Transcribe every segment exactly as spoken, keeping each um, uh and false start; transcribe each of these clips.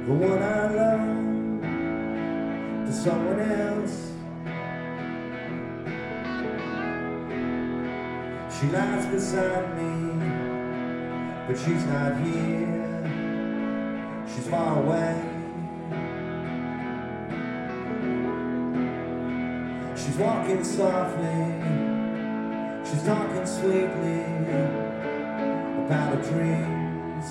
the one I love to someone else. She lies beside me, but she's not here. She's far away. She's walking softly, she's talking sweetly about her dreams.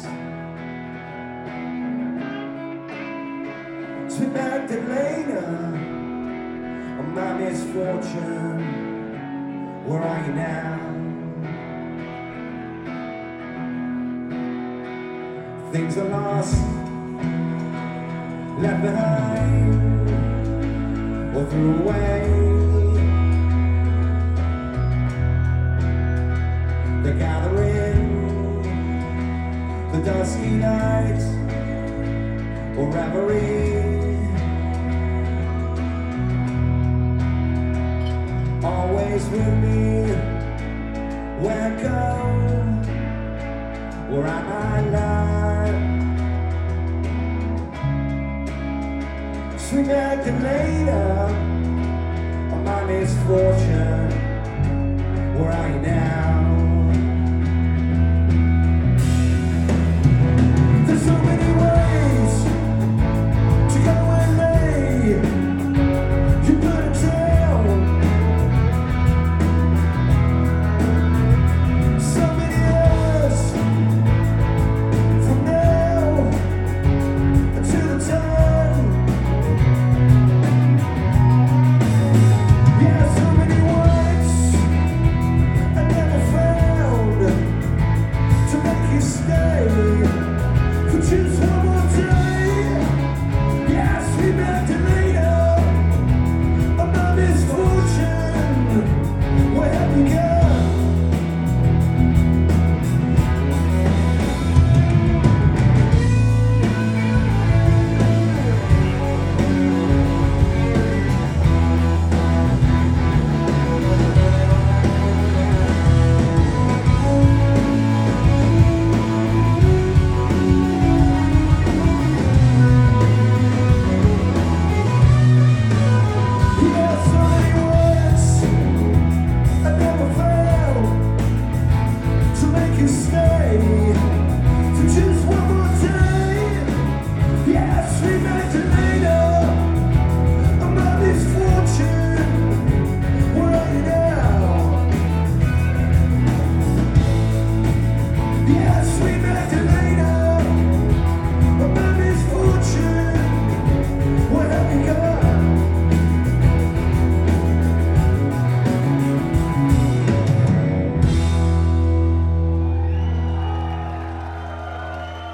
Sweet Magdalena, of my misfortune, where are you now? Things are lost, left behind, or threw away. They gather in the dusky night, or reverie. Always with me, where I go, where I lie. Sweet Magdalena, of my misfortune, where are you now? There's so many ways to go and lay. You put it down. So many hours from now until the time. Yeah, so many words I never found to make you stay for just one more day. Yeah, sweet Magdalena, of my misfortune, where have you gone? Yeah, so many words I never found to make you stay for just one more day. Yeah, sweet Magdalena.